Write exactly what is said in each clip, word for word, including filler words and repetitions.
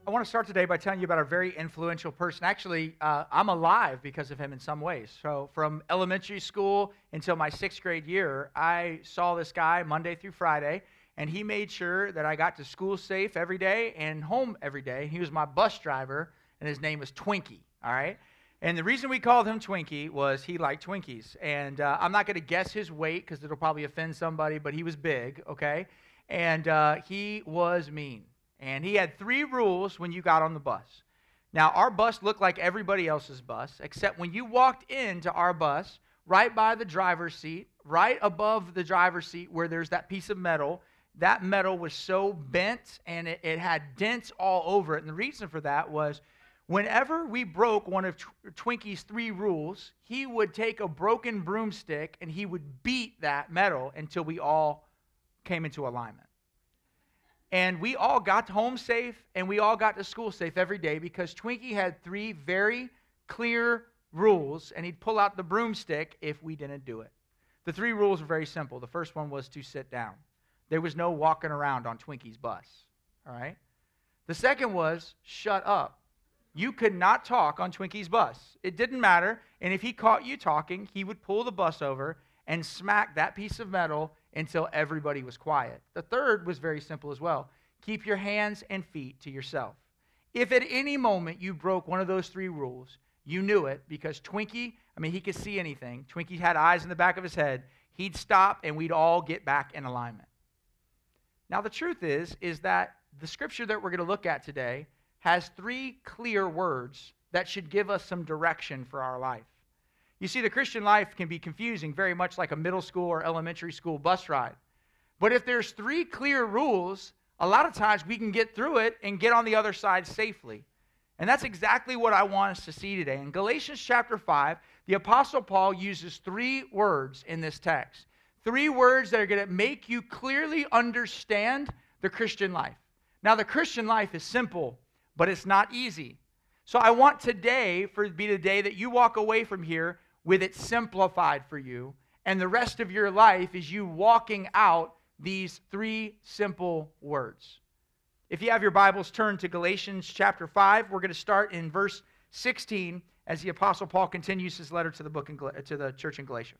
I want to start today by telling you about a very influential person. Actually, uh, I'm alive because of him in some ways. So from elementary school until my sixth grade year, I saw this guy Monday through Friday, and he made sure that I got to school safe every day and home every day. He was my bus driver, and his name was Twinkie, all right? And the reason we called him Twinkie was he liked Twinkies. And uh, I'm not going to guess his weight because it'll probably offend somebody, but he was big, okay? And uh, he was mean. And he had three rules when you got on the bus. Now, our bus looked like everybody else's bus, except when you walked into our bus, right by the driver's seat, right above the driver's seat where there's that piece of metal, that metal was so bent and it, it had dents all over it. And the reason for that was whenever we broke one of Twinkie's three rules, he would take a broken broomstick and he would beat that metal until we all came into alignment. And we all got home safe, and we all got to school safe every day because Twinkie had three very clear rules, and he'd pull out the broomstick if we didn't do it. The three rules were very simple. The first one was to sit down. There was no walking around on Twinkie's bus, all right? The second was shut up. You could not talk on Twinkie's bus. It didn't matter, and if he caught you talking, he would pull the bus over and smack that piece of metal until everybody was quiet. The third was very simple as well. Keep your hands and feet to yourself. If at any moment you broke one of those three rules, you knew it because Twinkie, I mean, he could see anything. Twinkie had eyes in the back of his head. He'd stop and we'd all get back in alignment. Now, the truth is, is that the scripture that we're going to look at today has three clear words that should give us some direction for our life. You see, the Christian life can be confusing, very much like a middle school or elementary school bus ride. But if there's three clear rules, a lot of times we can get through it and get on the other side safely. And that's exactly what I want us to see today. In Galatians chapter five, the Apostle Paul uses three words in this text. Three words that are going to make you clearly understand the Christian life. Now, the Christian life is simple, but it's not easy. So I want today for to be the day that you walk away from here with it simplified for you, and the rest of your life is you walking out these three simple words. If you have your Bibles, turn to Galatians chapter five. We're going to start in verse sixteen as the Apostle Paul continues his letter to the book in, to the church in Galatia.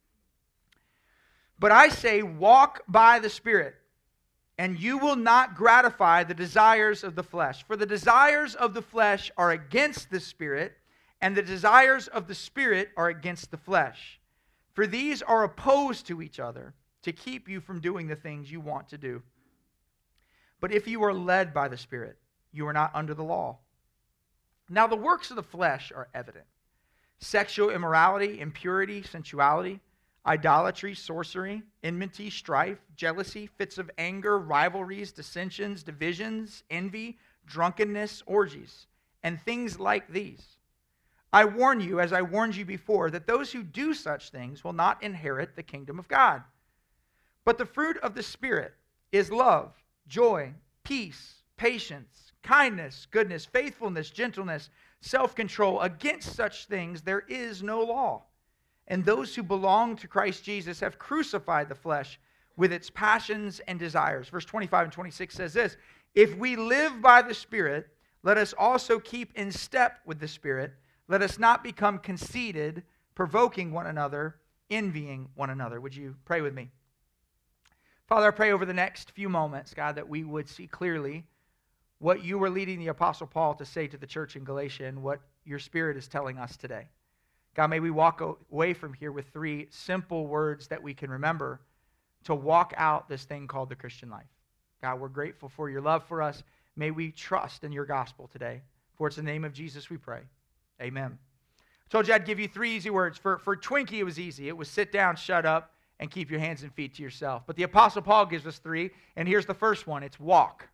But I say, walk by the Spirit, and you will not gratify the desires of the flesh. For the desires of the flesh are against the Spirit, and the desires of the Spirit are against the flesh. For these are opposed to each other to keep you from doing the things you want to do. But if you are led by the Spirit, you are not under the law. Now the works of the flesh are evident: sexual immorality, impurity, sensuality, idolatry, sorcery, enmity, strife, jealousy, fits of anger, rivalries, dissensions, divisions, envy, drunkenness, orgies, and things like these. I warn you, as I warned you before, that those who do such things will not inherit the kingdom of God. But the fruit of the Spirit is love, joy, peace, patience, kindness, goodness, faithfulness, gentleness, self-control. Against such things there is no law. And those who belong to Christ Jesus have crucified the flesh with its passions and desires. Verse twenty-five and twenty-six says this: if we live by the Spirit, let us also keep in step with the Spirit. Let us not become conceited, provoking one another, envying one another. Would you pray with me? Father, I pray over the next few moments, God, that we would see clearly what you were leading the Apostle Paul to say to the church in Galatia and what your Spirit is telling us today. God, may we walk away from here with three simple words that we can remember to walk out this thing called the Christian life. God, we're grateful for your love for us. May we trust in your gospel today. For it's in the name of Jesus we pray. Amen. I told you I'd give you three easy words. For, for Twinkie, it was easy. It was sit down, shut up, and keep your hands and feet to yourself. But the Apostle Paul gives us three, and here's the first one. It's walk.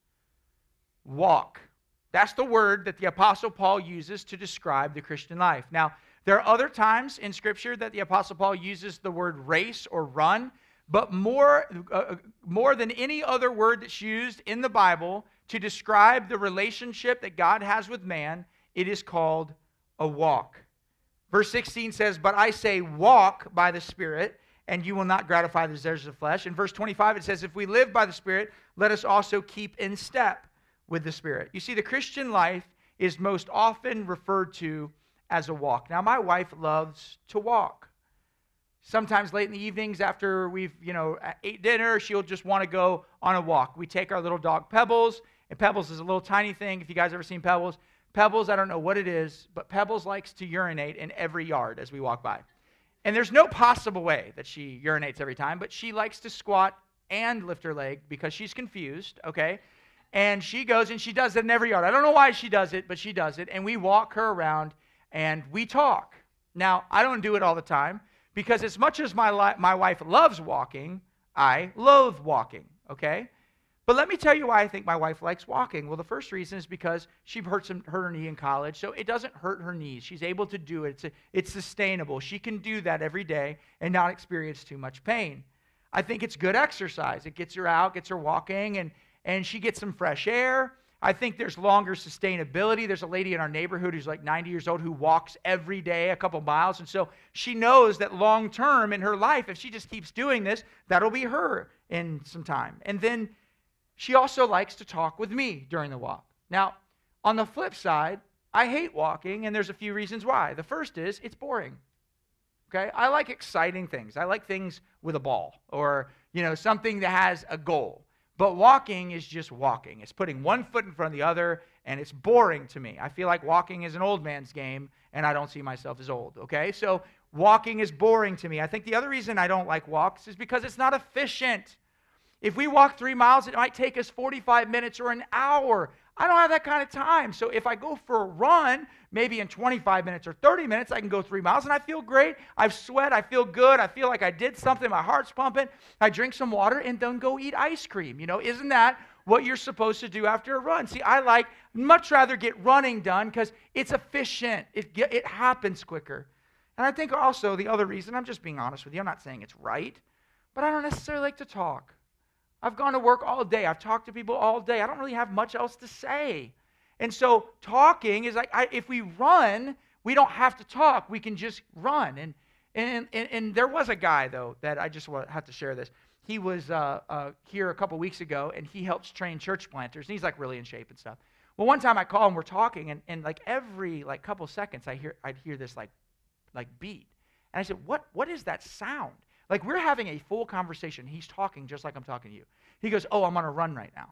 Walk. That's the word that the Apostle Paul uses to describe the Christian life. Now, there are other times in Scripture that the Apostle Paul uses the word race or run, but more, uh, more than any other word that's used in the Bible to describe the relationship that God has with man, it is called a walk. Verse sixteen says, but I say walk by the Spirit, and you will not gratify the desires of the flesh. In verse twenty-five it says, if we live by the Spirit, let us also keep in step with the Spirit. You see, the Christian life is most often referred to as a walk. Now, my wife loves to walk. Sometimes late in the evenings after we've, you know, ate dinner, she'll just want to go on a walk. We take our little dog Pebbles, and Pebbles is a little tiny thing. If you guys ever seen Pebbles, Pebbles, I don't know what it is, but Pebbles likes to urinate in every yard as we walk by. And there's no possible way that she urinates every time, but she likes to squat and lift her leg because she's confused, okay? And she goes and she does it in every yard. I don't know why she does it, but she does it. And we walk her around and we talk. Now, I don't do it all the time because as much as my, li- my wife loves walking, I loathe walking, okay? But let me tell you why I think my wife likes walking. Well, the first reason is because she hurt, some, hurt her knee in college, so it doesn't hurt her knees. She's able to do it. It's, a, it's sustainable. She can do that every day and not experience too much pain. I think it's good exercise. It gets her out, gets her walking, and, and she gets some fresh air. I think there's longer sustainability. There's a lady in our neighborhood who's like ninety years old who walks every day a couple miles, and so she knows that long term in her life, if she just keeps doing this, that'll be her in some time. And then she also likes to talk with me during the walk. Now, on the flip side, I hate walking, and there's a few reasons why. The first is it's boring. Okay? I like exciting things. I like things with a ball or, you know, something that has a goal. But walking is just walking. It's putting one foot in front of the other, and it's boring to me. I feel like walking is an old man's game, and I don't see myself as old, okay? So walking is boring to me. I think the other reason I don't like walks is because it's not efficient. If we walk three miles, it might take us forty-five minutes or an hour. I don't have that kind of time. So if I go for a run, maybe in twenty-five minutes or thirty minutes, I can go three miles and I feel great. I've sweat. I feel good. I feel like I did something. My heart's pumping. I drink some water and then go eat ice cream. You know, isn't that what you're supposed to do after a run? See, I like much rather get running done because it's efficient. It, get, it happens quicker. And I think also the other reason, I'm just being honest with you. I'm not saying it's right, but I don't necessarily like to talk. I've gone to work all day. I've talked to people all day. I don't really have much else to say. And so talking is like, I, if we run, we don't have to talk. We can just run. And and and, and there was a guy, though, that I just want, have to share this. He was uh, uh, here a couple weeks ago, and he helps train church planters. And he's like really in shape and stuff. Well, one time I call him, we're talking, and, and like every like couple seconds, I hear I'd hear this like like beat. And I said, what what is that sound? Like, we're having a full conversation. He's talking just like I'm talking to you. He goes, oh, I'm on a run right now.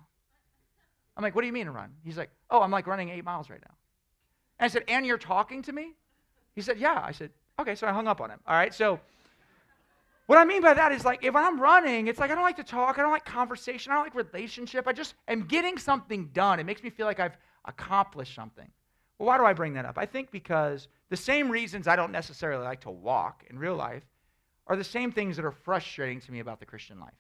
I'm like, what do you mean a run? He's like, oh, I'm like running eight miles right now. And I said, and you're talking to me? He said, yeah. I said, okay, so I hung up on him. All right, so what I mean by that is, like, if I'm running, it's like I don't like to talk. I don't like conversation. I don't like relationship. I just am getting something done. It makes me feel like I've accomplished something. Well, why do I bring that up? I think because the same reasons I don't necessarily like to walk in real life are the same things that are frustrating to me about the Christian life.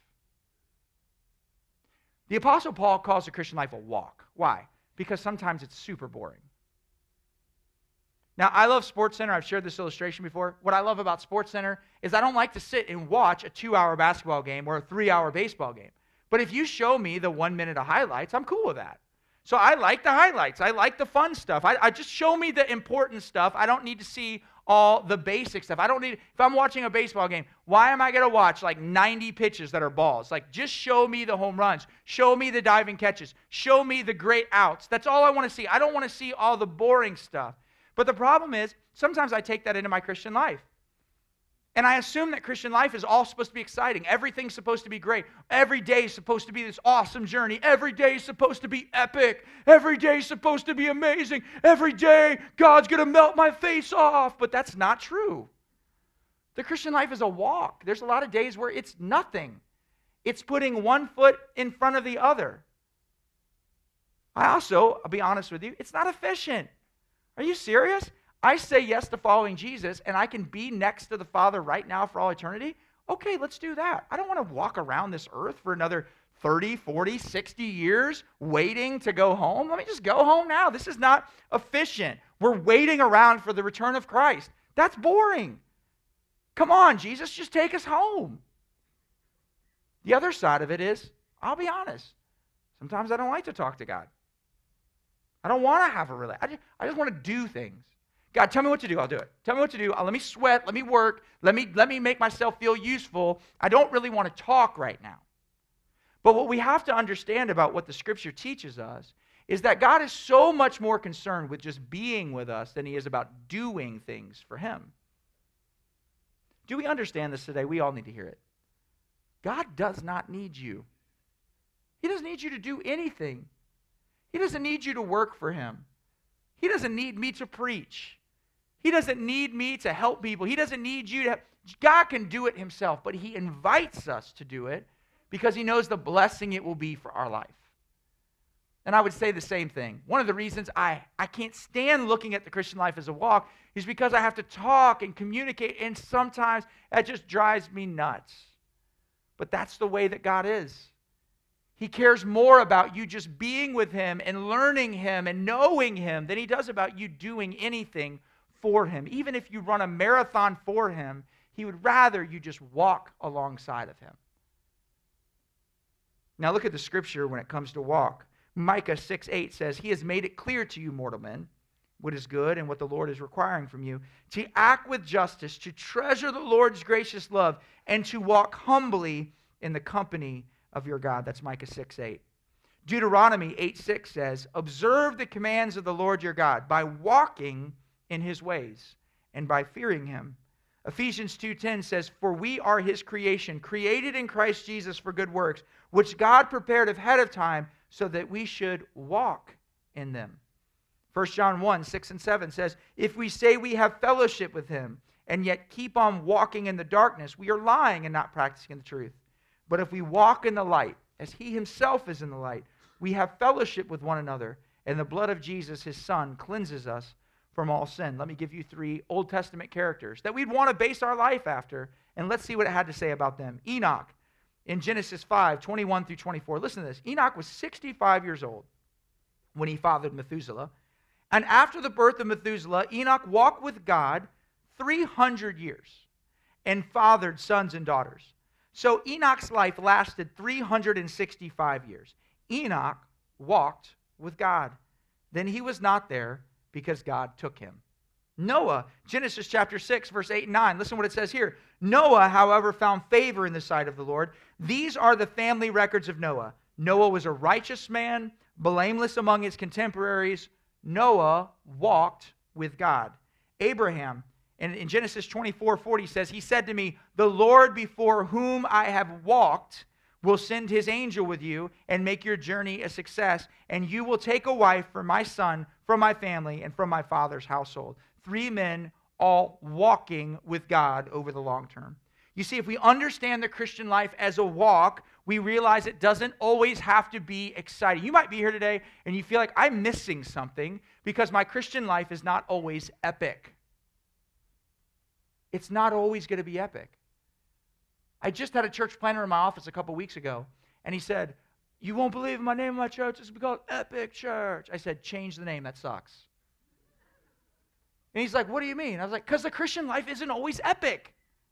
The Apostle Paul calls the Christian life a walk. Why? Because sometimes it's super boring. Now, I love SportsCenter. I've shared this illustration before. What I love about SportsCenter is I don't like to sit and watch a two-hour basketball game or a three-hour baseball game. But if you show me the one minute of highlights, I'm cool with that. So I like the highlights. I like the fun stuff. I, I just show me the important stuff. I don't need to see all the basic stuff. I don't need, if I'm watching a baseball game, why am I going to watch like ninety pitches that are balls? Like, just show me the home runs. Show me the diving catches. Show me the great outs. That's all I want to see. I don't want to see all the boring stuff. But the problem is, sometimes I take that into my Christian life. And I assume that Christian life is all supposed to be exciting. Everything's supposed to be great. Every day is supposed to be this awesome journey. Every day is supposed to be epic. Every day is supposed to be amazing. Every day, God's going to melt my face off. But that's not true. The Christian life is a walk. There's a lot of days where it's nothing. It's putting one foot in front of the other. I also, I'll be honest with you, it's not efficient. Are you serious? I say yes to following Jesus, and I can be next to the Father right now for all eternity. Okay, let's do that. I don't want to walk around this earth for another thirty, forty, sixty years waiting to go home. Let me just go home now. This is not efficient. We're waiting around for the return of Christ. That's boring. Come on, Jesus, just take us home. The other side of it is, I'll be honest, sometimes I don't like to talk to God. I don't want to have a relationship. I just, I just want to do things. God, tell me what to do. I'll do it. Tell me what to do. Uh, let me sweat. Let me work. Let me, let me make myself feel useful. I don't really want to talk right now. But what we have to understand about what the Scripture teaches us is that God is so much more concerned with just being with us than he is about doing things for him. Do we understand this today? We all need to hear it. God does not need you. He doesn't need you to do anything. He doesn't need you to work for him. He doesn't need me to preach. He doesn't need me to help people. He doesn't need you to. God can do it himself, but he invites us to do it because he knows the blessing it will be for our life. And I would say the same thing. One of the reasons I, I can't stand looking at the Christian life as a walk is because I have to talk and communicate, and sometimes that just drives me nuts. But that's the way that God is. He cares more about you just being with him and learning him and knowing him than he does about you doing anything for him. Even if you run a marathon for him, he would rather you just walk alongside of him. Now look at the scripture when it comes to walk. Micah six eight says, he has made it clear to you, mortal men, what is good and what the Lord is requiring from you, to act with justice, to treasure the Lord's gracious love, and to walk humbly in the company of your God. That's Micah six eight. Deuteronomy eight six says, observe the commands of the Lord your God by walking in his ways and by fearing him. Ephesians two ten says, for we are his creation, created in Christ Jesus for good works, which God prepared ahead of time so that we should walk in them. First John one six and seven says, if we say we have fellowship with him and yet keep on walking in the darkness, we are lying and not practicing the truth. But if we walk in the light, as he himself is in the light, we have fellowship with one another, and the blood of Jesus, his son, cleanses us from all sin. Let me give you three Old Testament characters that we'd want to base our life after, and let's see what it had to say about them. Enoch, in Genesis five twenty-one through twenty-four. Listen to this. Enoch was sixty-five years old when he fathered Methuselah. And after the birth of Methuselah, Enoch walked with God three hundred years and fathered sons and daughters. So Enoch's life lasted three hundred sixty-five years. Enoch walked with God. Then he was not there because God took him. Noah, Genesis chapter six, verse eight and nine. Listen what it says here. Noah, however, found favor in the sight of the Lord. These are the family records of Noah. Noah was a righteous man, blameless among his contemporaries. Noah walked with God. Abraham, and in Genesis twenty-four forty says, he said to me, the Lord before whom I have walked will send his angel with you and make your journey a success, and you will take a wife for my son, from my family, and from my father's household. Three men all walking with God over the long term. You see, if we understand the Christian life as a walk, we realize it doesn't always have to be exciting. You might be here today and you feel like I'm missing something because my Christian life is not always epic. It's not always going to be epic. I just had a church planner in my office a couple weeks ago, and he said, you won't believe my name of my church is called Epic Church. I said, change the name, that sucks. And he's like, what do you mean? I was like, because the Christian life isn't always epic.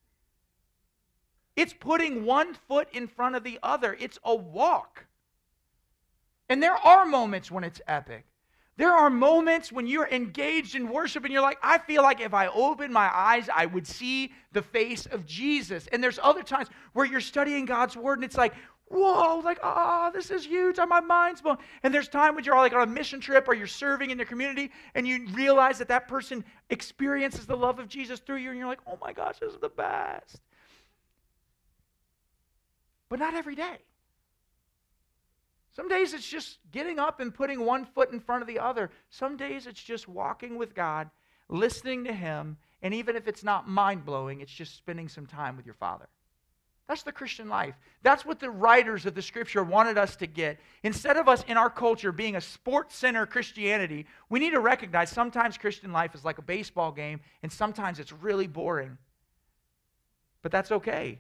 It's putting one foot in front of the other. It's a walk. And there are moments when it's epic. There are moments when you're engaged in worship and you're like, I feel like if I opened my eyes, I would see the face of Jesus. And there's other times where you're studying God's word and it's like, whoa, like, ah, oh, this is huge, on my mind's blown. And there's time when you're like on a mission trip or you're serving in the community and you realize that that person experiences the love of Jesus through you and you're like, oh my gosh, this is the best. But not every day. Some days it's just getting up and putting one foot in front of the other. Some days it's just walking with God, listening to him, and even if it's not mind-blowing, it's just spending some time with your Father. That's the Christian life. That's what the writers of the Scripture wanted us to get. Instead of us in our culture being a sports center Christianity, we need to recognize sometimes Christian life is like a baseball game, and sometimes it's really boring. But that's okay.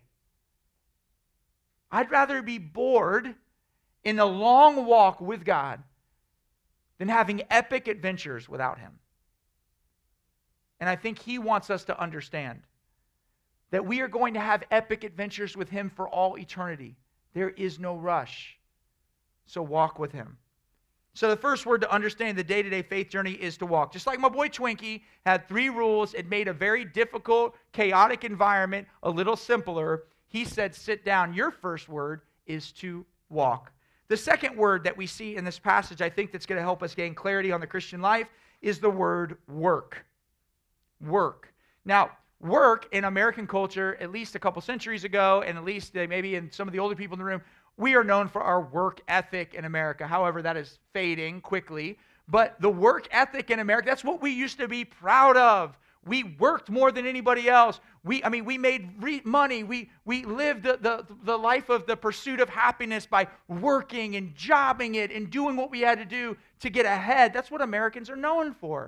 I'd rather be bored in a long walk with God than having epic adventures without him. And I think he wants us to understand that we are going to have epic adventures with him for all eternity. There is no rush. So walk with him. So the first word to understand the day-to-day faith journey is to walk. Just like my boy Twinkie had three rules, it made a very difficult, chaotic environment a little simpler. He said, sit down. Your first word is to walk. The second word that we see in this passage, I think that's going to help us gain clarity on the Christian life, is the word work. Work. Now, work in American culture, at least a couple centuries ago, and at least uh, maybe in some of the older people in the room, we are known for our work ethic in America. However, that is fading quickly. But the work ethic in America, that's what we used to be proud of. We worked more than anybody else. We, I mean, we made re- money. We, we lived the, the, the life of the pursuit of happiness by working and jobbing it and doing what we had to do to get ahead. That's what Americans are known for.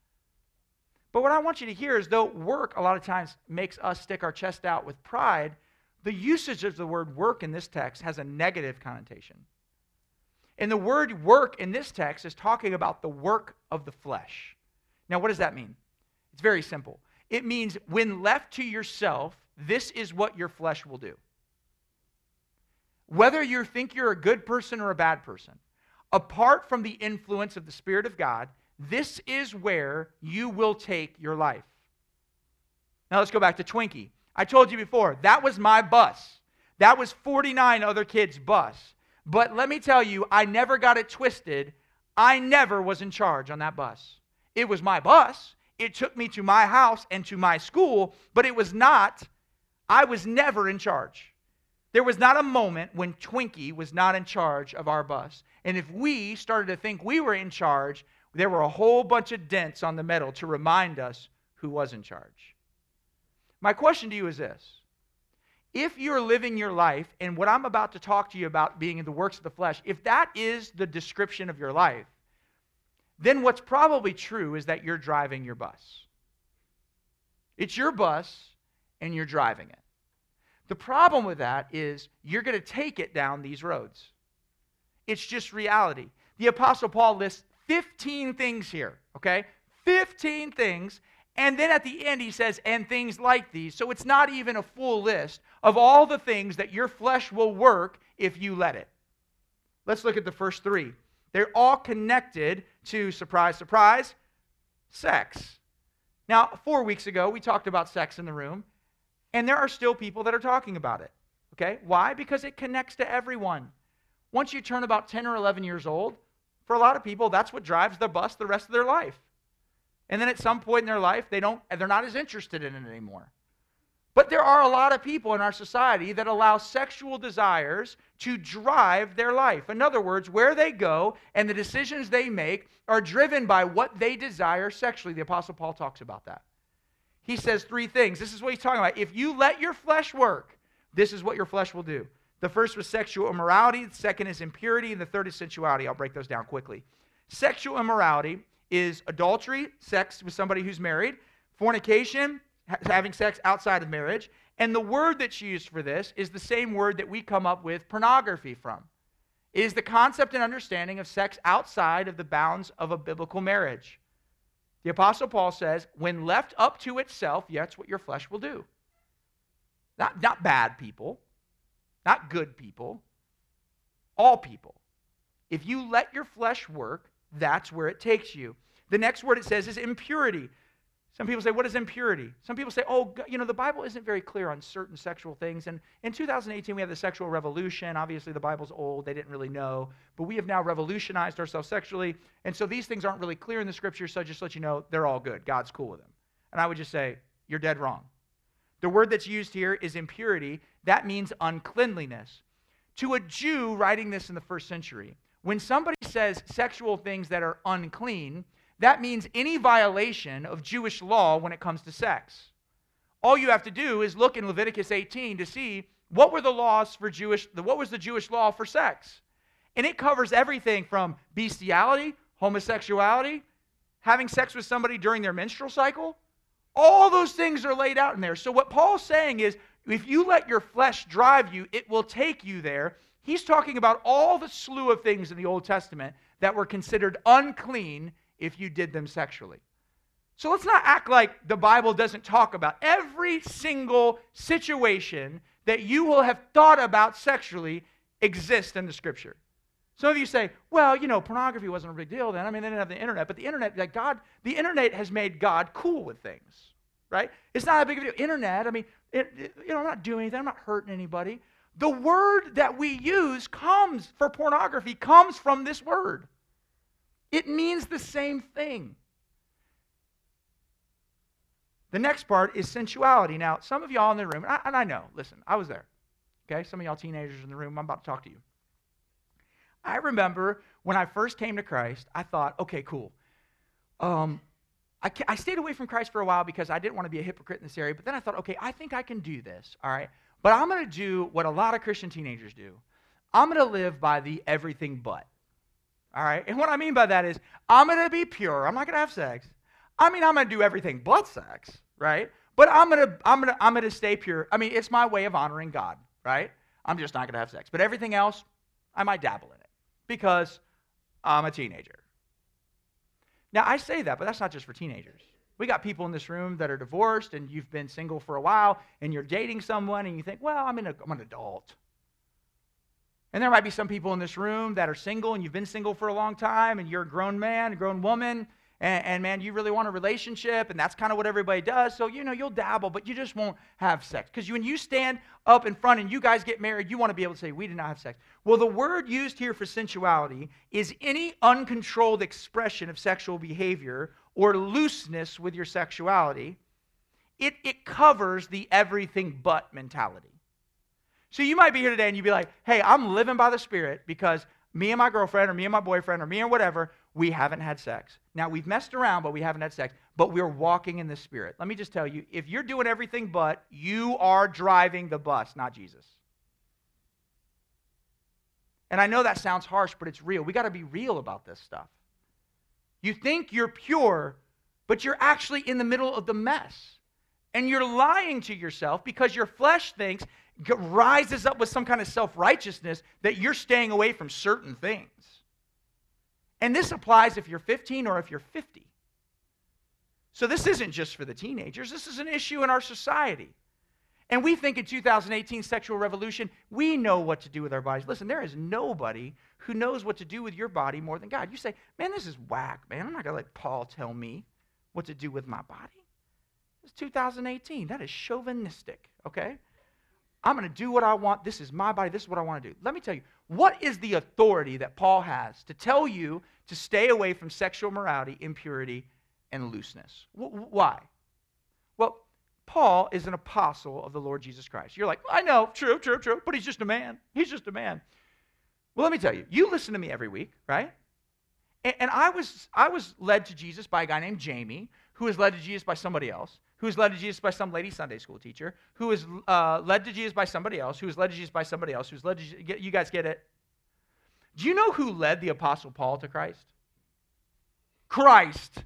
But what I want you to hear is, though work a lot of times makes us stick our chest out with pride, the usage of the word work in this text has a negative connotation. And the word work in this text is talking about the work of the flesh. Now, what does that mean? It's very simple. It means when left to yourself, this is what your flesh will do. Whether you think you're a good person or a bad person, apart from the influence of the Spirit of God, this is where you will take your life. Now let's go back to Twinkie. I told you before, that was my bus. That was forty-nine other kids' bus. But let me tell you, I never got it twisted. I never was in charge on that bus. It was my bus. It took me to my house and to my school, but it was not, I was never in charge. There was not a moment when Twinkie was not in charge of our bus. And if we started to think we were in charge, there were a whole bunch of dents on the metal to remind us who was in charge. My question to you is this. If you're living your life, and what I'm about to talk to you about being in the works of the flesh, if that is the description of your life, then what's probably true is that you're driving your bus. It's your bus, and you're driving it. The problem with that is you're going to take it down these roads. It's just reality. The Apostle Paul lists fifteen things here, okay? fifteen things, and then at the end he says, and things like these. So it's not even a full list of all the things that your flesh will work if you let it. Let's look at the first three. They're all connected to, surprise, surprise, sex. Now, four weeks ago, we talked about sex in the room, and there are still people that are talking about it. Okay? Why? Because it connects to everyone. Once you turn about ten or eleven years old, for a lot of people, that's what drives the bus the rest of their life. And then at some point in their life, they don't, they're not as interested in it anymore. But there are a lot of people in our society that allow sexual desires to drive their life. In other words, where they go and the decisions they make are driven by what they desire sexually. The Apostle Paul talks about that. He says three things. This is what he's talking about. If you let your flesh work, this is what your flesh will do. The first was sexual immorality. The second is impurity. And the third is sensuality. I'll break those down quickly. Sexual immorality is adultery, sex with somebody who's married, fornication, having sex outside of marriage. And the word that's used for this is the same word that we come up with pornography from. It is the concept and understanding of sex outside of the bounds of a biblical marriage. The Apostle Paul says, when left up to itself, yeah, that's what your flesh will do. Not, not bad people, not good people, all people. If you let your flesh work, that's where it takes you. The next word it says is impurity. Some people say, what is impurity? Some people say, oh, you know, the Bible isn't very clear on certain sexual things. And in two thousand eighteen, we have the sexual revolution. Obviously, the Bible's old. They didn't really know. But we have now revolutionized ourselves sexually. And so these things aren't really clear in the Scripture, so just let you know, they're all good. God's cool with them. And I would just say, you're dead wrong. The word that's used here is impurity. That means uncleanliness. To a Jew writing this in the first century, when somebody says sexual things that are unclean, that means any violation of Jewish law when it comes to sex. All you have to do is look in Leviticus eighteen to see what were the laws for Jewish, what was the Jewish law for sex. And it covers everything from bestiality, homosexuality, having sex with somebody during their menstrual cycle. All those things are laid out in there. So what Paul's saying is, if you let your flesh drive you, it will take you there. He's talking about all the slew of things in the Old Testament that were considered unclean if you did them sexually. So let's not act like the Bible doesn't talk about every single situation that you will have thought about sexually exists in the Scripture. Some of you say, well, you know, pornography wasn't a big deal then. I mean, they didn't have the internet, but the internet, like God, the internet has made God cool with things, right? It's not a big deal. Internet, I mean, it, it, you know, I'm not doing anything. I'm not hurting anybody. The word that we use comes for pornography, comes from this word. It means the same thing. The next part is sensuality. Now, some of y'all in the room, and I, and I know, listen, I was there. Okay, some of y'all teenagers in the room, I'm about to talk to you. I remember when I first came to Christ, I thought, okay, cool. Um, I, I stayed away from Christ for a while because I didn't want to be a hypocrite in this area, but then I thought, okay, I think I can do this, all right? But I'm going to do what a lot of Christian teenagers do. I'm going to live by the everything but, all right? And what I mean by that is I'm going to be pure. I'm not going to have sex. I mean, I'm going to do everything but sex, right? But I'm going to I'm going to I'm going to stay pure. I mean, it's my way of honoring God, right? I'm just not going to have sex. But everything else, I might dabble in it because I'm a teenager. Now, I say that, but that's not just for teenagers. We got people in this room that are divorced and you've been single for a while and you're dating someone and you think, well, I'm, in a, I'm an adult. And there might be some people in this room that are single and you've been single for a long time and you're a grown man, a grown woman, and, and man, you really want a relationship and that's kind of what everybody does. So, you know, you'll dabble, but you just won't have sex. Because when you stand up in front and you guys get married, you want to be able to say, we did not have sex. Well, the word used here for sensuality is any uncontrolled expression of sexual behavior or looseness with your sexuality. It, it covers the everything but mentality. So you might be here today and you'd be like, hey, I'm living by the Spirit because me and my girlfriend or me and my boyfriend or me or whatever, we haven't had sex. Now, we've messed around, but we haven't had sex. But we're walking in the Spirit. Let me just tell you, if you're doing everything but, you are driving the bus, not Jesus. And I know that sounds harsh, but it's real. We got to be real about this stuff. You think you're pure, but you're actually in the middle of the mess. And you're lying to yourself because your flesh thinks, rises up with some kind of self-righteousness that you're staying away from certain things. And this applies if you're fifteen or if you're fifty. So this isn't just for the teenagers. This is an issue in our society. And we think in two thousand eighteen sexual revolution, we know what to do with our bodies. Listen, there is nobody who knows what to do with your body more than God. You say, man, this is whack, man. I'm not going to let Paul tell me what to do with my body. It's two thousand eighteen. That is chauvinistic, okay? I'm going to do what I want. This is my body. This is what I want to do. Let me tell you, what is the authority that Paul has to tell you to stay away from sexual morality, impurity, and looseness? W- why? Well, Paul is an apostle of the Lord Jesus Christ. You're like, I know, true, true, true, but he's just a man. He's just a man. Well, let me tell you, you listen to me every week, right? And, and I was I was led to Jesus by a guy named Jamie, who was led to Jesus by somebody else, who was led to Jesus by some lady Sunday school teacher, who was uh, led to Jesus by somebody else, who was led to Jesus by somebody else, who was led to Jesus. You guys get it? Do you know who led the Apostle Paul to Christ? Christ.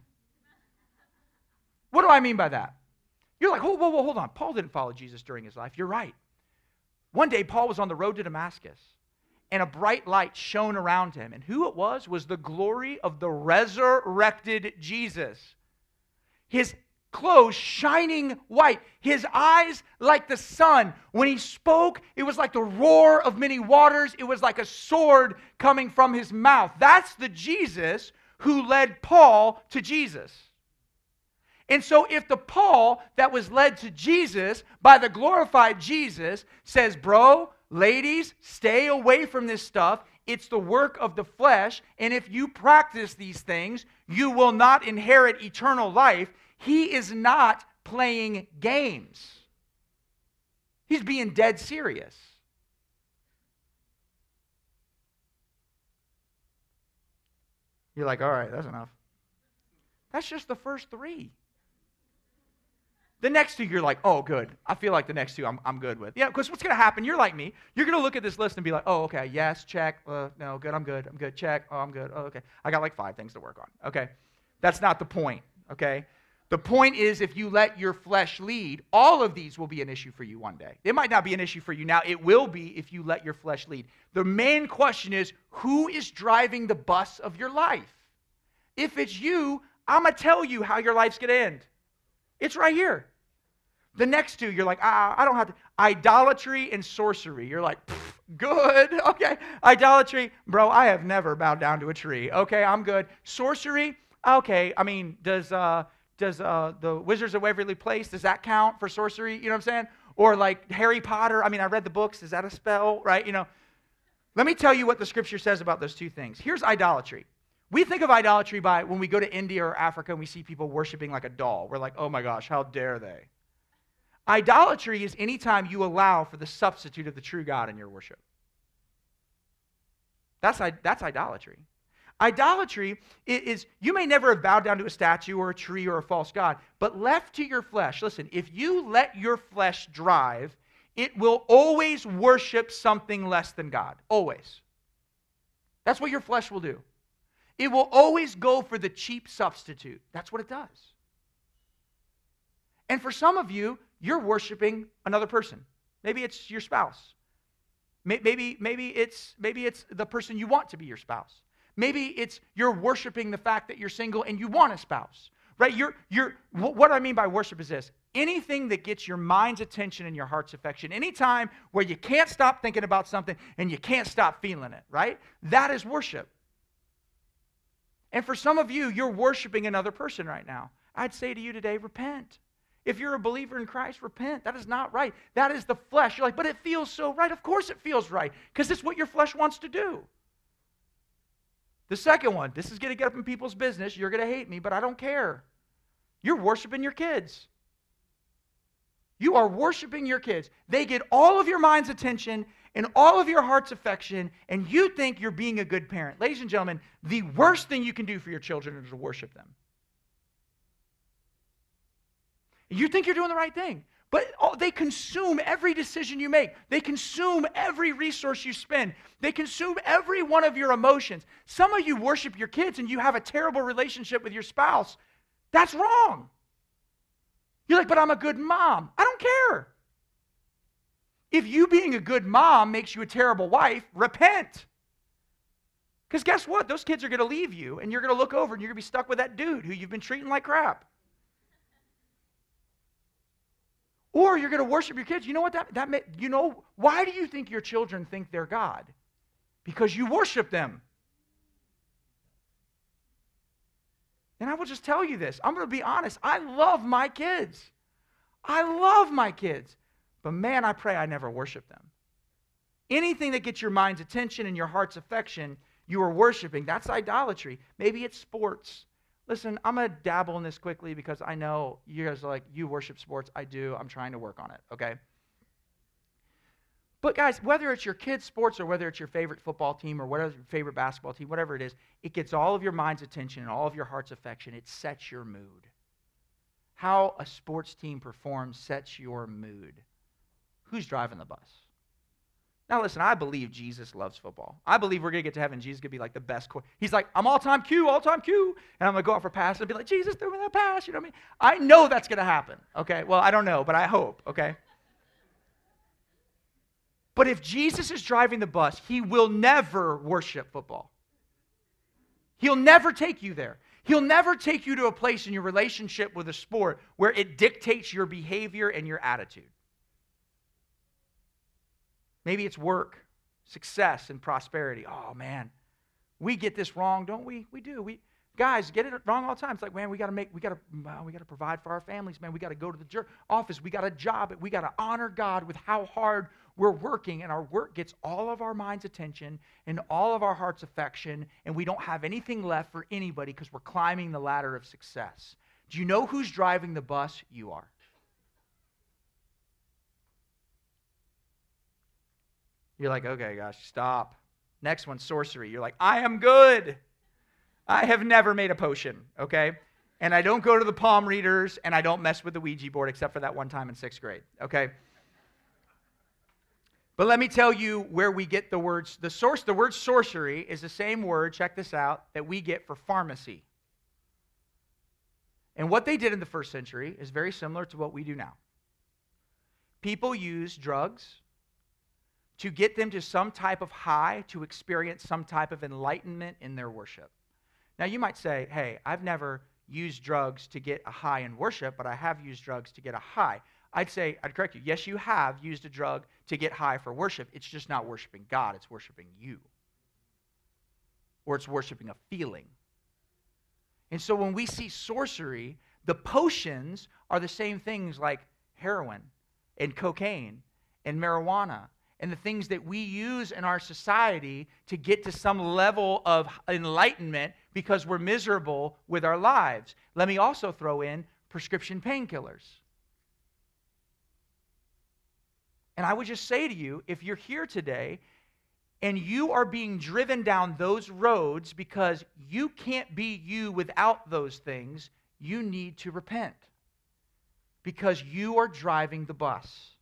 What do I mean by that? You're like, whoa, whoa, whoa, hold on. Paul didn't follow Jesus during his life. You're right. One day, Paul was on the road to Damascus, and a bright light shone around him. And who it was was the glory of the resurrected Jesus. His clothes shining white, his eyes like the sun. When he spoke, it was like the roar of many waters. It was like a sword coming from his mouth. That's the Jesus who led Paul to Jesus. And so if the Paul that was led to Jesus by the glorified Jesus says, bro, ladies, stay away from this stuff. It's the work of the flesh. And if you practice these things, you will not inherit eternal life. He is not playing games. He's being dead serious. You're like, all right, that's enough. That's just the first three. The next two, you're like, oh, good. I feel like the next two I'm, I'm good with. Yeah, because what's going to happen, you're like me. You're going to look at this list and be like, oh, okay, yes, check. Uh, no, good, I'm good. I'm good, check. Oh, I'm good. Oh, okay. I got like five things to work on. Okay. That's not the point, okay? The point is if you let your flesh lead, all of these will be an issue for you one day. It might not be an issue for you now. It will be if you let your flesh lead. The main question is, who is driving the bus of your life? If it's you, I'm going to tell you how your life's going to end. It's right here. The next two, you're like, ah, I don't have to. Idolatry and sorcery. You're like, good, okay. Idolatry, bro, I have never bowed down to a tree. Okay, I'm good. Sorcery, okay. I mean, does uh, does uh, the Wizards of Waverly Place, does that count for sorcery? You know what I'm saying? Or like Harry Potter. I mean, I read the books. Is that a spell, right? You know, let me tell you what the scripture says about those two things. Here's idolatry. We think of idolatry by when we go to India or Africa and we see people worshiping like a doll. We're like, oh my gosh, how dare they? Idolatry is anytime you allow for the substitute of the true God in your worship. That's, that's idolatry. Idolatry is, you may never have bowed down to a statue or a tree or a false god, but left to your flesh, listen, if you let your flesh drive, it will always worship something less than God. Always. That's what your flesh will do. It will always go for the cheap substitute. That's what it does. And for some of you, you're worshiping another person. Maybe it's your spouse. Maybe, maybe, it's, maybe it's the person you want to be your spouse. Maybe it's you're worshiping the fact that you're single and you want a spouse, right? You're, you're, what I mean by worship is this. Anything that gets your mind's attention and your heart's affection, anytime where you can't stop thinking about something and you can't stop feeling it, right? That is worship. And for some of you, you're worshiping another person right now. I'd say to you today, repent. If you're a believer in Christ, repent. That is not right. That is the flesh. You're like, but it feels so right. Of course it feels right, because it's what your flesh wants to do. The second one, this is going to get up in people's business. You're going to hate me, but I don't care. You're worshiping your kids. You are worshiping your kids. They get all of your mind's attention and all of your heart's affection, and you think you're being a good parent. Ladies and gentlemen, the worst thing you can do for your children is to worship them. You think you're doing the right thing, but they consume every decision you make. They consume every resource you spend. They consume every one of your emotions. Some of you worship your kids and you have a terrible relationship with your spouse. That's wrong. You're like, but I'm a good mom. I don't care. If you being a good mom makes you a terrible wife, repent. Because guess what? Those kids are going to leave you, and you're going to look over and you're going to be stuck with that dude who you've been treating like crap. Or you're going to worship your kids. You know what that, that may, you know, why do you think your children think they're God? Because you worship them. And I will just tell you this. I'm going to be honest. I love my kids. I love my kids. But man, I pray I never worship them. Anything that gets your mind's attention and your heart's affection, you are worshiping. That's idolatry. Maybe it's sports. Listen, I'm going to dabble in this quickly because I know you guys are like, you worship sports. I do. I'm trying to work on it, okay? But guys, whether it's your kids' sports or whether it's your favorite football team or whatever your favorite basketball team, whatever it is, it gets all of your mind's attention and all of your heart's affection. It sets your mood. How a sports team performs sets your mood. Who's driving the bus? Now listen, I believe Jesus loves football. I believe we're going to get to heaven. Jesus is going to be like the best. Co- He's like, I'm all-time Q, all-time Q. And I'm going to go out for a pass and be like, Jesus, throw me that pass. You know what I mean? I know that's going to happen. Okay? Well, I don't know, but I hope. Okay? But if Jesus is driving the bus, he will never worship football. He'll never take you there. He'll never take you to a place in your relationship with a sport where it dictates your behavior and your attitude. Maybe it's work, success, and prosperity. Oh, man, we get this wrong, don't we? We do. We guys get it wrong all the time. It's like, man, we got to make, we got to, we got to provide for our families, man. We got to go to the jer- office. We got a job. We got to honor God with how hard we're working, and our work gets all of our mind's attention and all of our heart's affection, and we don't have anything left for anybody because we're climbing the ladder of success. Do you know who's driving the bus? You are. You're like, okay, gosh, stop. Next one, sorcery. You're like, I am good. I have never made a potion, okay? And I don't go to the palm readers, and I don't mess with the Ouija board except for that one time in sixth grade, okay? But let me tell you where we get the words. The source, the word sorcery is the same word, check this out, that we get for pharmacy. And what they did in the first century is very similar to what we do now. People use drugs to get them to some type of high, to experience some type of enlightenment in their worship. Now you might say, hey, I've never used drugs to get a high in worship, but I have used drugs to get a high. I'd say, I'd correct you, yes, you have used a drug to get high for worship. It's just not worshiping God, it's worshiping you. Or it's worshiping a feeling. And so when we see sorcery, the potions are the same things like heroin, and cocaine and marijuana and the things that we use in our society to get to some level of enlightenment because we're miserable with our lives. Let me also throw in prescription painkillers. And I would just say to you, if you're here today and you are being driven down those roads because you can't be you without those things, you need to repent because you are driving the bus.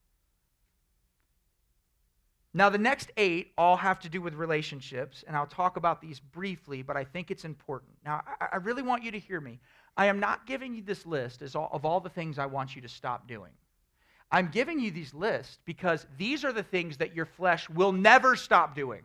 Now, the next eight all have to do with relationships, and I'll talk about these briefly, but I think it's important. Now, I, I really want you to hear me. I am not giving you this list as all, of all the things I want you to stop doing. I'm giving you these lists because these are the things that your flesh will never stop doing.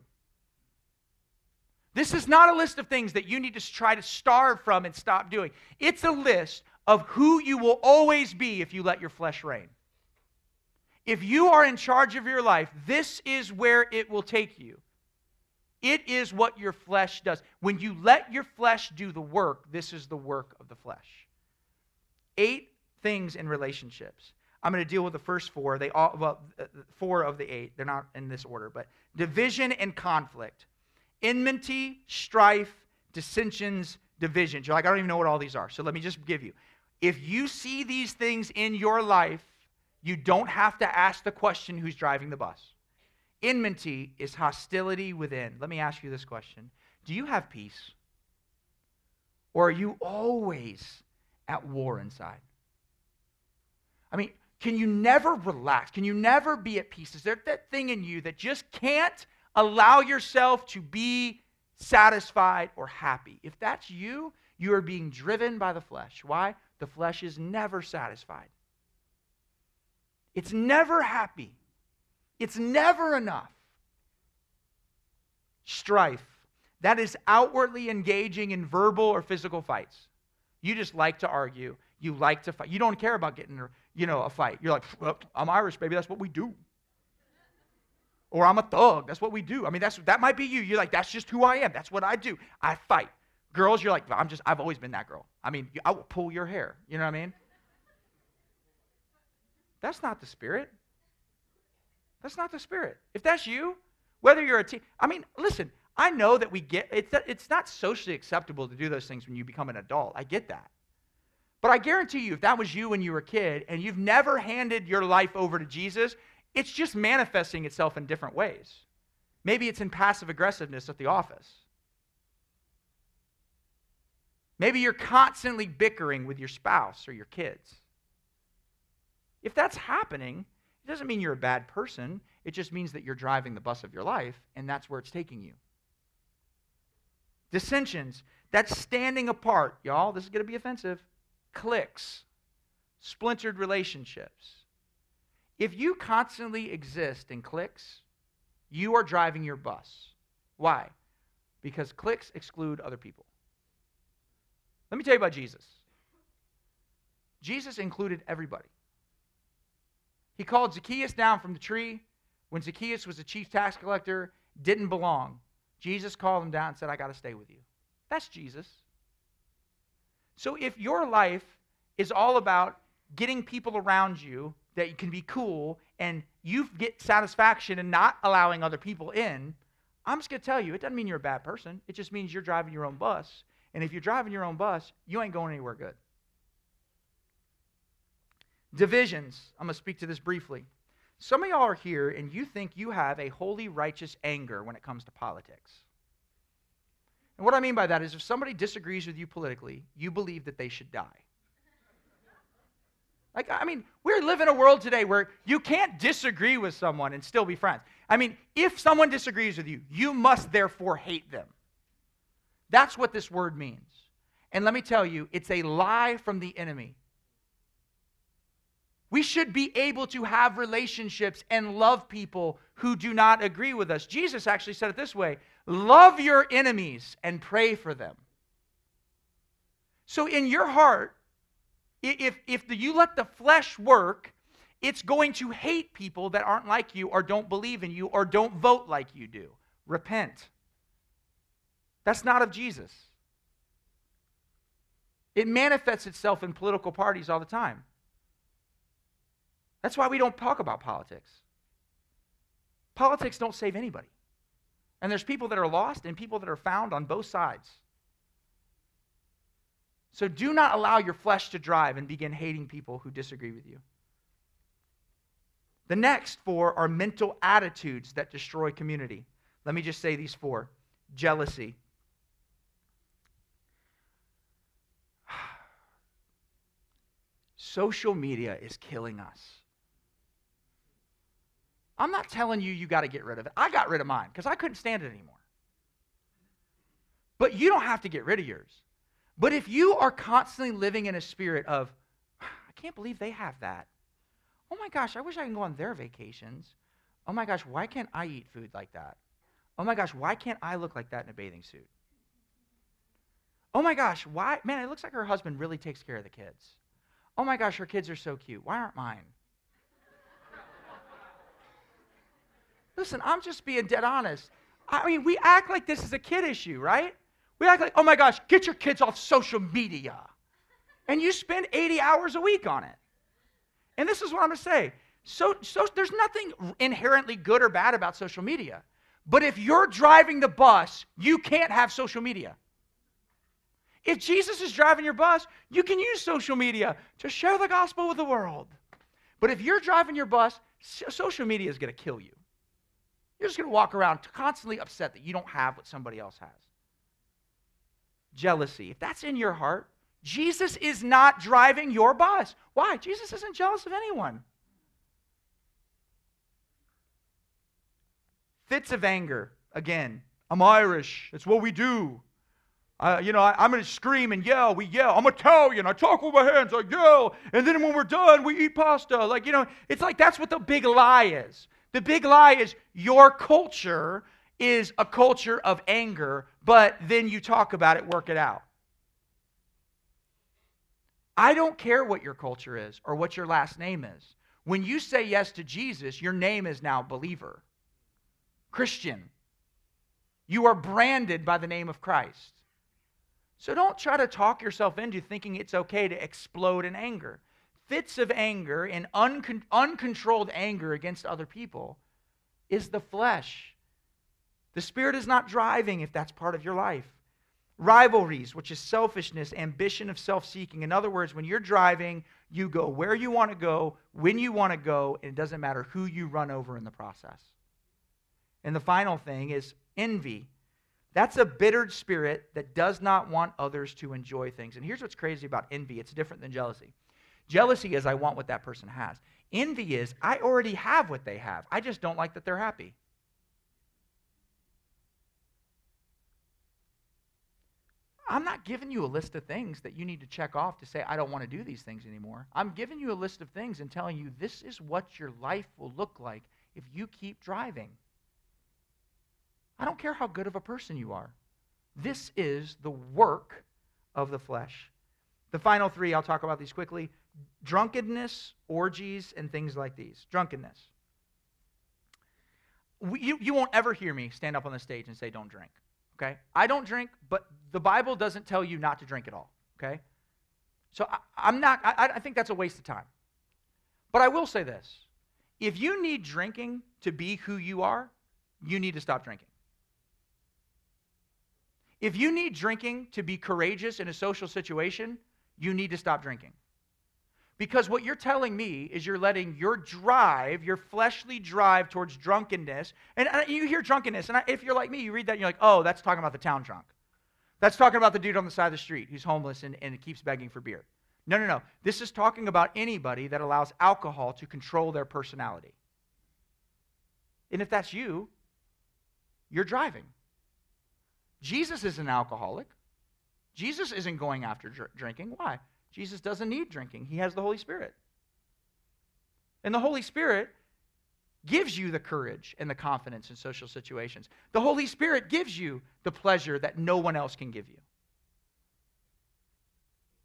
This is not a list of things that you need to try to starve from and stop doing. It's a list of who you will always be if you let your flesh reign. If you are in charge of your life, this is where it will take you. It is what your flesh does. When you let your flesh do the work, this is the work of the flesh. Eight things in relationships. I'm going to deal with the first four. They all, well, four of the eight. They're not in this order, but division and conflict. Enmity, strife, dissensions, divisions. You're like, I don't even know what all these are. So let me just give you. If you see these things in your life, you don't have to ask the question, who's driving the bus? Enmity is hostility within. Let me ask you this question. Do you have peace? Or are you always at war inside? I mean, can you never relax? Can you never be at peace? Is there that thing in you that just can't allow yourself to be satisfied or happy? If that's you, you are being driven by the flesh. Why? The flesh is never satisfied. It's never happy. It's never enough. Strife. That is outwardly engaging in verbal or physical fights. You just like to argue. You like to fight. You don't care about getting, you know, a fight. You're like, well, I'm Irish, baby. That's what we do. Or I'm a thug. That's what we do. I mean, that's that might be you. You're like, that's just who I am. That's what I do. I fight. Girls, you're like, I'm just, I've always been that girl. I mean, I will pull your hair. You know what I mean? That's not the Spirit. That's not the Spirit. If that's you, whether you're a teen, I mean, listen, I know that we get, it's, it's not socially acceptable to do those things when you become an adult. I get that. But I guarantee you, if that was you when you were a kid and you've never handed your life over to Jesus, it's just manifesting itself in different ways. Maybe it's in passive aggressiveness at the office. Maybe you're constantly bickering with your spouse or your kids. If that's happening, it doesn't mean you're a bad person. It just means that you're driving the bus of your life, and that's where it's taking you. Dissensions, that's standing apart, y'all. This is going to be offensive. Cliques, splintered relationships. If you constantly exist in cliques, you are driving your bus. Why? Because cliques exclude other people. Let me tell you about Jesus. Jesus included everybody. He called Zacchaeus down from the tree when Zacchaeus was a chief tax collector, didn't belong. Jesus called him down and said, I got to stay with you. That's Jesus. So if your life is all about getting people around you that you can be cool and you get satisfaction in not allowing other people in, I'm just going to tell you, it doesn't mean you're a bad person. It just means you're driving your own bus. And if you're driving your own bus, you ain't going anywhere good. Divisions. I'm going to speak to this briefly. Some of y'all are here and you think you have a holy, righteous anger when it comes to politics. And what I mean by that is if somebody disagrees with you politically, you believe that they should die. Like, I mean, we live in a world today where you can't disagree with someone and still be friends. I mean, if someone disagrees with you, you must therefore hate them. That's what this word means. And let me tell you, it's a lie from the enemy. We should be able to have relationships and love people who do not agree with us. Jesus actually said it this way, love your enemies and pray for them. So in your heart, if, if the, you let the flesh work, it's going to hate people that aren't like you or don't believe in you or don't vote like you do. Repent. That's not of Jesus. It manifests itself in political parties all the time. That's why we don't talk about politics. Politics don't save anybody. And there's people that are lost and people that are found on both sides. So do not allow your flesh to drive and begin hating people who disagree with you. The next four are mental attitudes that destroy community. Let me just say these four. Jealousy. Social media is killing us. I'm not telling you you got to get rid of it. I got rid of mine because I couldn't stand it anymore. But you don't have to get rid of yours. But if you are constantly living in a spirit of, I can't believe they have that. Oh my gosh, I wish I could go on their vacations. Oh my gosh, why can't I eat food like that? Oh my gosh, why can't I look like that in a bathing suit? Oh my gosh, why? Man, it looks like her husband really takes care of the kids. Oh my gosh, her kids are so cute. Why aren't mine? Listen, I'm just being dead honest. I mean, we act like this is a kid issue, right? We act like, oh my gosh, get your kids off social media. And you spend eighty hours a week on it. And this is what I'm going to say. So, so there's nothing inherently good or bad about social media. But if you're driving the bus, you can't have social media. If Jesus is driving your bus, you can use social media to share the gospel with the world. But if you're driving your bus, social media is going to kill you. You're just going to walk around constantly upset that you don't have what somebody else has. Jealousy. If that's in your heart, Jesus is not driving your bus. Why? Jesus isn't jealous of anyone. Fits of anger. Again, I'm Irish. It's what we do. Uh, you know, I, I'm going to scream and yell. We yell. I'm Italian. I talk with my hands. I yell. And then when we're done, we eat pasta. Like, you know, it's like that's what the big lie is. The big lie is your culture is a culture of anger, but then you talk about it, work it out. I don't care what your culture is or what your last name is. When you say yes to Jesus, your name is now believer, Christian. You are branded by the name of Christ. So don't try to talk yourself into thinking it's okay to explode in anger. Fits of anger and uncon- uncontrolled anger against other people is the flesh. The Spirit is not driving if that's part of your life. Rivalries, which is selfishness, ambition of self-seeking. In other words, when you're driving, you go where you want to go, when you want to go, and it doesn't matter who you run over in the process. And the final thing is envy. That's a bitter spirit that does not want others to enjoy things. And here's what's crazy about envy. It's different than jealousy. Jealousy is I want what that person has. Envy is I already have what they have. I just don't like that they're happy. I'm not giving you a list of things that you need to check off to say, I don't want to do these things anymore. I'm giving you a list of things and telling you this is what your life will look like if you keep driving. I don't care how good of a person you are. This is the work of the flesh. The final three, I'll talk about these quickly. Drunkenness, orgies, and things like these. Drunkenness. We, you, you won't ever hear me stand up on the stage and say, don't drink. Okay? I don't drink, but the Bible doesn't tell you not to drink at all. Okay? So I, I'm not, I, I think that's a waste of time. But I will say this. If you need drinking to be who you are, you need to stop drinking. If you need drinking to be courageous in a social situation, you need to stop drinking. Because what you're telling me is you're letting your drive, your fleshly drive towards drunkenness, and you hear drunkenness, and if you're like me, you read that and you're like, oh, that's talking about the town drunk. That's talking about the dude on the side of the street who's homeless and, and keeps begging for beer. No, no, no. This is talking about anybody that allows alcohol to control their personality. And if that's you, you're driving. Jesus is an alcoholic. Jesus isn't going after dr- drinking. Why? Jesus doesn't need drinking. He has the Holy Spirit. And the Holy Spirit gives you the courage and the confidence in social situations. The Holy Spirit gives you the pleasure that no one else can give you.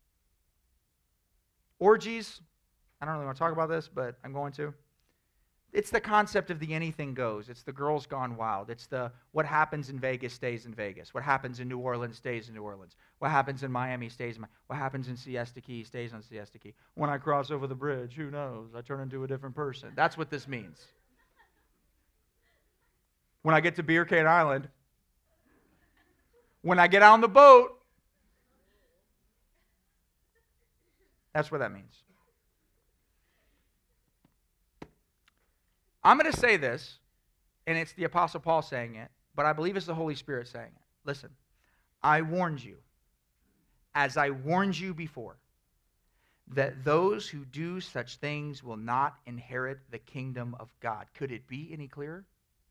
Orgies. I don't really want to talk about this, but I'm going to. It's the concept of the anything goes. It's the girls gone wild. It's the what happens in Vegas stays in Vegas. What happens in New Orleans stays in New Orleans. What happens in Miami stays in Miami. What happens in Siesta Key stays on Siesta Key. When I cross over the bridge, who knows? I turn into a different person. That's what this means. When I get to Beer Cane Island, when I get on the boat, that's what that means. I'm going to say this, and it's the Apostle Paul saying it, but I believe it's the Holy Spirit saying it. Listen, I warned you, as I warned you before, that those who do such things will not inherit the kingdom of God. Could it be any clearer?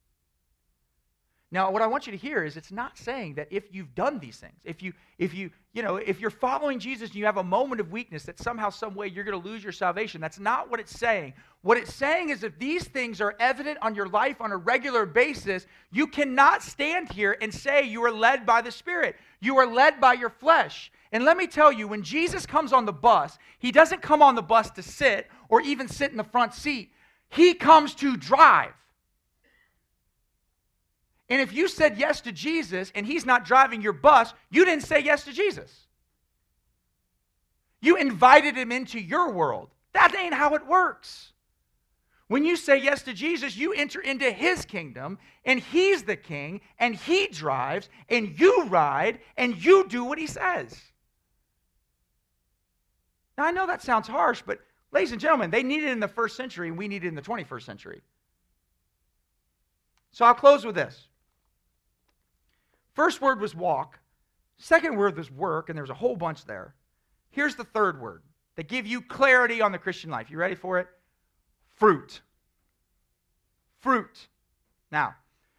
Now, what I want you to hear is it's not saying that if you've done these things, if you, if you, you know, if you're following Jesus and you have a moment of weakness that somehow, some way you're going to lose your salvation. That's not what it's saying. What it's saying is if these things are evident on your life on a regular basis, you cannot stand here and say you are led by the Spirit. You are led by your flesh. And let me tell you, when Jesus comes on the bus, he doesn't come on the bus to sit or even sit in the front seat. He comes to drive. And if you said yes to Jesus and he's not driving your bus, you didn't say yes to Jesus. You invited him into your world. That ain't how it works. When you say yes to Jesus, you enter into his kingdom, and he's the king, and he drives, and you ride, and you do what he says. Now, I know that sounds harsh, but ladies and gentlemen, they needed it in the first century, and we need it in the twenty-first century. So I'll close with this. First word was walk. Second word was work, and there's a whole bunch there. Here's the third word that give you clarity on the Christian life. You ready for it? Fruit. Fruit. Now,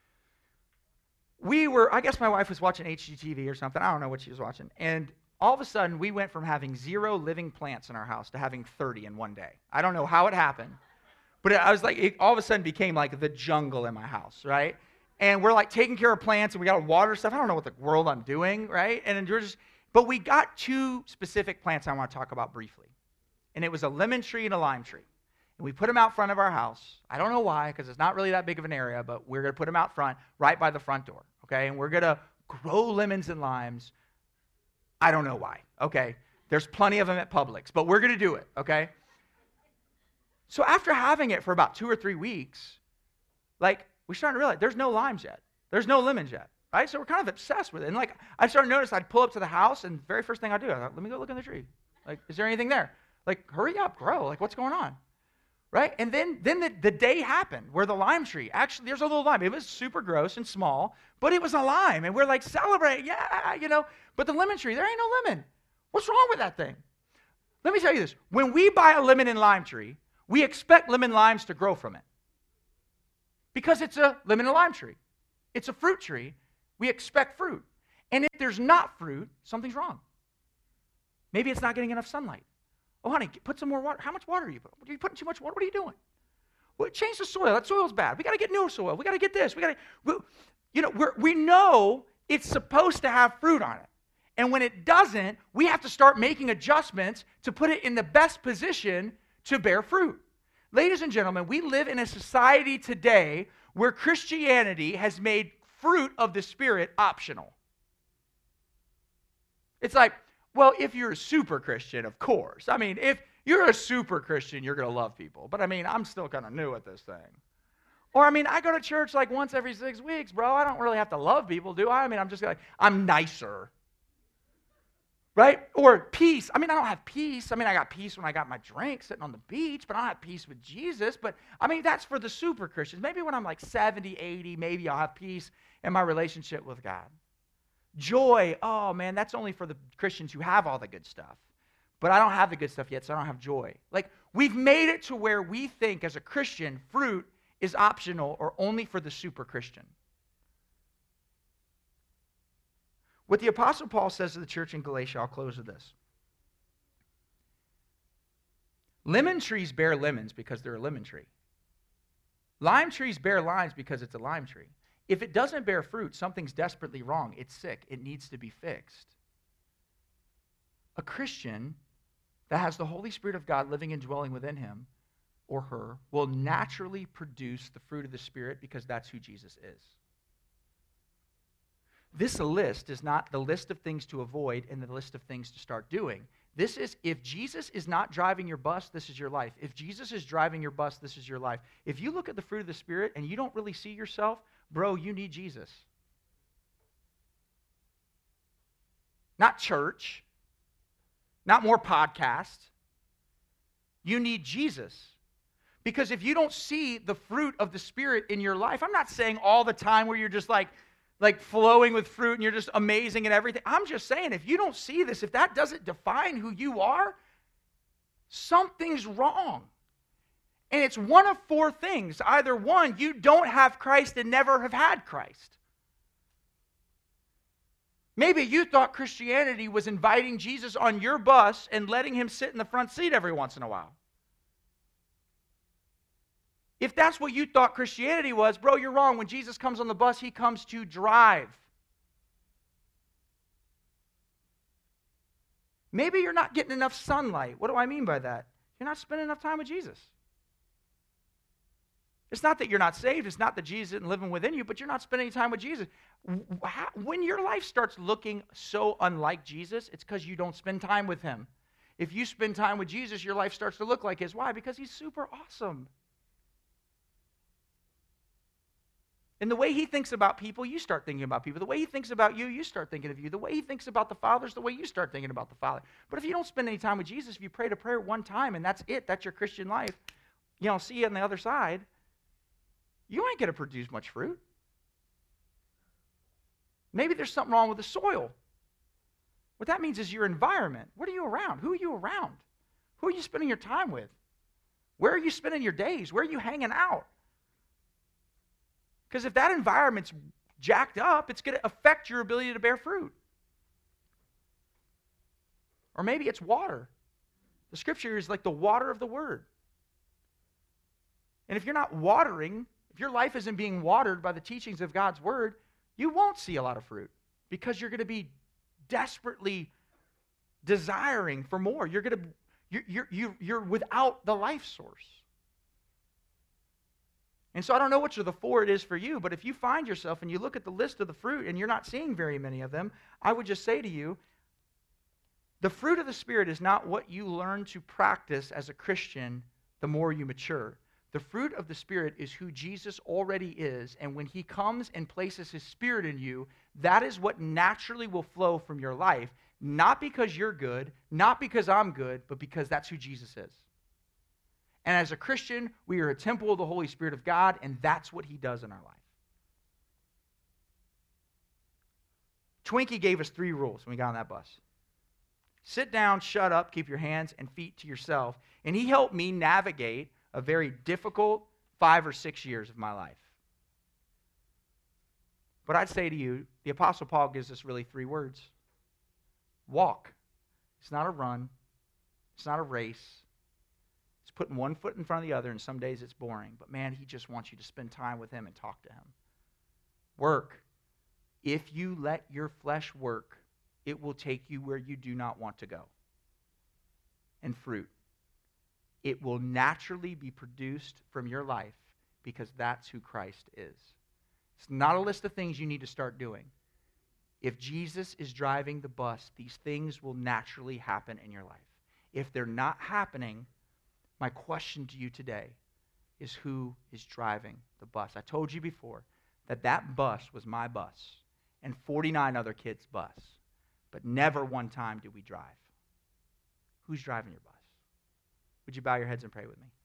we were, I guess my wife was watching H G T V or something. I don't know what she was watching. And all of a sudden, we went from having zero living plants in our house to having thirty in one day. I don't know how it happened. But I was like, it all of a sudden became like the jungle in my house, right? And we're like taking care of plants, and we got to water stuff. I don't know what the world I'm doing, right? And we're just, but we got two specific plants I want to talk about briefly. And it was a lemon tree and a lime tree. And we put them out front of our house. I don't know why, because it's not really that big of an area, but we're going to put them out front, right by the front door, okay? And we're going to grow lemons and limes. I don't know why, okay? There's plenty of them at Publix, but we're going to do it, okay? So after having it for about two or three weeks, like, we started to realize there's no limes yet. There's no lemons yet, right? So we're kind of obsessed with it. And like, I started to notice I'd pull up to the house, and the very first thing I do, I thought, let me go look in the tree. Like, is there anything there? Like, hurry up, grow. Like, what's going on? Right? And then, then the, the day happened where the lime tree, actually, there's a little lime. It was super gross and small, but it was a lime. And we're like, celebrate, yeah, you know. But the lemon tree, there ain't no lemon. What's wrong with that thing? Let me tell you this. When we buy a lemon and lime tree, we expect lemon limes to grow from it. Because it's a lemon and lime tree. It's a fruit tree. We expect fruit. And if there's not fruit, something's wrong. Maybe it's not getting enough sunlight. Oh, honey, put some more water. How much water are you putting? Are you putting too much water? What are you doing? Well, change the soil. That soil's bad. We got to get newer soil. We got to get this. We got to, you know, we're, we know it's supposed to have fruit on it. And when it doesn't, we have to start making adjustments to put it in the best position to bear fruit. Ladies and gentlemen, we live in a society today where Christianity has made fruit of the Spirit optional. It's like, well, if you're a super Christian, of course. I mean, if you're a super Christian, you're going to love people. But I mean, I'm still kind of new at this thing. Or I mean, I go to church like once every six weeks, bro. I don't really have to love people, do I? I mean, I'm just like, I'm nicer. Right? Or peace. I mean, I don't have peace. I mean, I got peace when I got my drink sitting on the beach, but I don't have peace with Jesus. But I mean, that's for the super Christians. Maybe when I'm like seventy, eighty, maybe I'll have peace in my relationship with God. Joy, oh man, that's only for the Christians who have all the good stuff. But I don't have the good stuff yet, so I don't have joy. Like, we've made it to where we think as a Christian, fruit is optional or only for the super Christian. What the Apostle Paul says to the church in Galatia, I'll close with this. Lemon trees bear lemons because they're a lemon tree. Lime trees bear limes because it's a lime tree. If it doesn't bear fruit, something's desperately wrong. It's sick. It needs to be fixed. A Christian that has the Holy Spirit of God living and dwelling within him or her will naturally produce the fruit of the Spirit because that's who Jesus is. This list is not the list of things to avoid and the list of things to start doing. This is, if Jesus is not driving your bus, this is your life. If Jesus is driving your bus, this is your life. If you look at the fruit of the Spirit and you don't really see yourself, bro, you need Jesus. Not church. Not more podcasts. You need Jesus. Because if you don't see the fruit of the Spirit in your life, I'm not saying all the time where you're just like, like flowing with fruit and you're just amazing and everything. I'm just saying, if you don't see this, if that doesn't define who you are, something's wrong. And it's one of four things. Either one, you don't have Christ and never have had Christ. Maybe you thought Christianity was inviting Jesus on your bus and letting him sit in the front seat every once in a while. If that's what you thought Christianity was, bro, you're wrong. When Jesus comes on the bus, he comes to drive. Maybe you're not getting enough sunlight. What do I mean by that? You're not spending enough time with Jesus. It's not that you're not saved. It's not that Jesus isn't living within you, but you're not spending time with Jesus. When your life starts looking so unlike Jesus, it's because you don't spend time with him. If you spend time with Jesus, your life starts to look like his. Why? Because he's super awesome. And the way he thinks about people, you start thinking about people. The way he thinks about you, you start thinking of you. The way he thinks about the Father is the way you start thinking about the Father. But if you don't spend any time with Jesus, if you prayed a prayer one time and that's it, that's your Christian life, you know, see you on the other side, you ain't going to produce much fruit. Maybe there's something wrong with the soil. What that means is your environment. What are you around? Who are you around? Who are you spending your time with? Where are you spending your days? Where are you hanging out? Because if that environment's jacked up, it's going to affect your ability to bear fruit. Or maybe it's water. The scripture is like the water of the word. And if you're not watering, if your life isn't being watered by the teachings of God's word, you won't see a lot of fruit because you're going to be desperately desiring for more. You're going to you're you're you're, you're without the life source. And so I don't know which of the four it is for you, but if you find yourself and you look at the list of the fruit and you're not seeing very many of them, I would just say to you, the fruit of the Spirit is not what you learn to practice as a Christian the more you mature. The fruit of the Spirit is who Jesus already is, and when he comes and places his Spirit in you, that is what naturally will flow from your life, not because you're good, not because I'm good, but because that's who Jesus is. And as a Christian, we are a temple of the Holy Spirit of God, and that's what he does in our life. Twinkie gave us three rules when we got on that bus. Sit down, shut up, keep your hands and feet to yourself. And he helped me navigate a very difficult five or six years of my life. But I'd say to you, the Apostle Paul gives us really three words. Walk. It's not a run. It's not a race. It's putting one foot in front of the other, and some days it's boring. But man, he just wants you to spend time with him and talk to him. Work. If you let your flesh work, it will take you where you do not want to go. And fruit. It will naturally be produced from your life because that's who Christ is. It's not a list of things you need to start doing. If Jesus is driving the bus, these things will naturally happen in your life. If they're not happening, my question to you today is who is driving the bus? I told you before that that bus was my bus and forty-nine other kids' bus, but never one time did we drive. Who's driving your bus? Would you bow your heads and pray with me?